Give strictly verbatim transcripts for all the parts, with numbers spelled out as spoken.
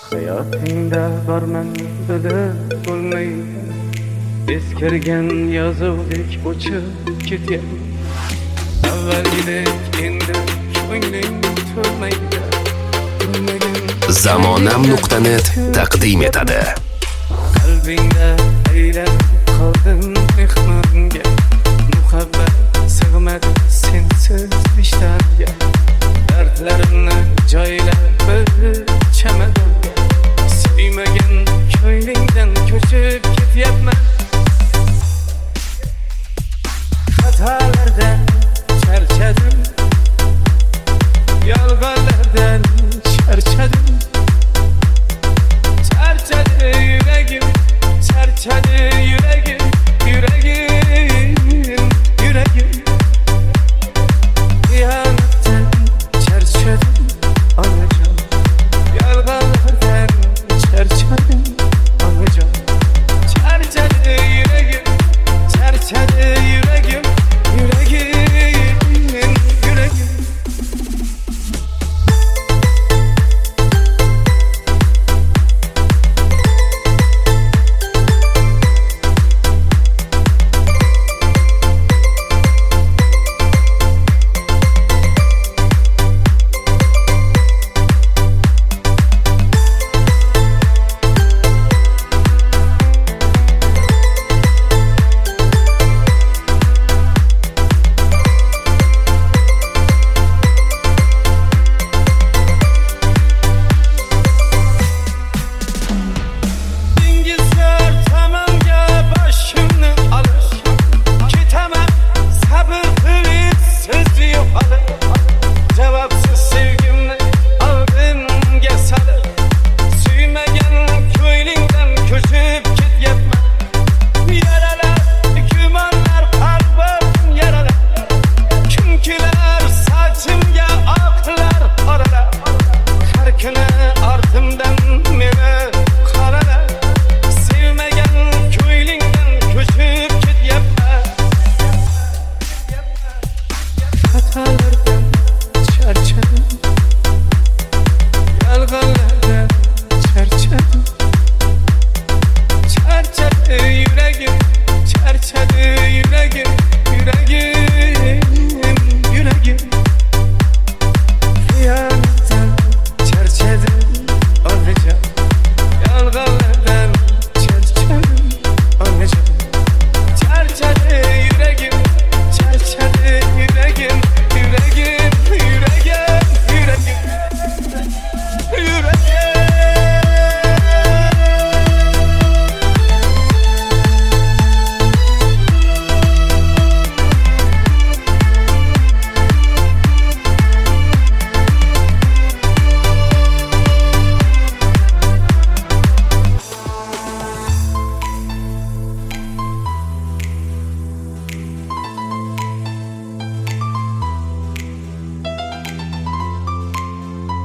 Hayotingda borman bilib bo'lmaydi, eskirgan yozuvdek o'chib ketyapman. Avvalgidek endi ko'ngling to'lmaydi. zamonam nuqta net taqdim etadi. Qalbingda aylab qoldim mehmonga, muhabbat sig'madi sensiz vijdonga. Dardlarimni joylab bir chamadonga, suymagan ko'ylingdan ko'chib ketyapman. Xatolardan charchadim, yolg'onlardan charchadim. Charchadi yuragim, charchadi yuragim, yuragim, yuragim. Xiyonatdan charchadim, onajon. Yolg'onlardan charchadim, onajon. Charchadi yuragim, charchadi yuragim, yuragim, yuragim.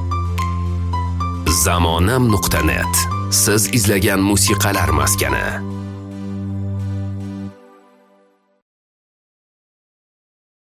zamonam nuqta net siz izlagan musiqalar maskani.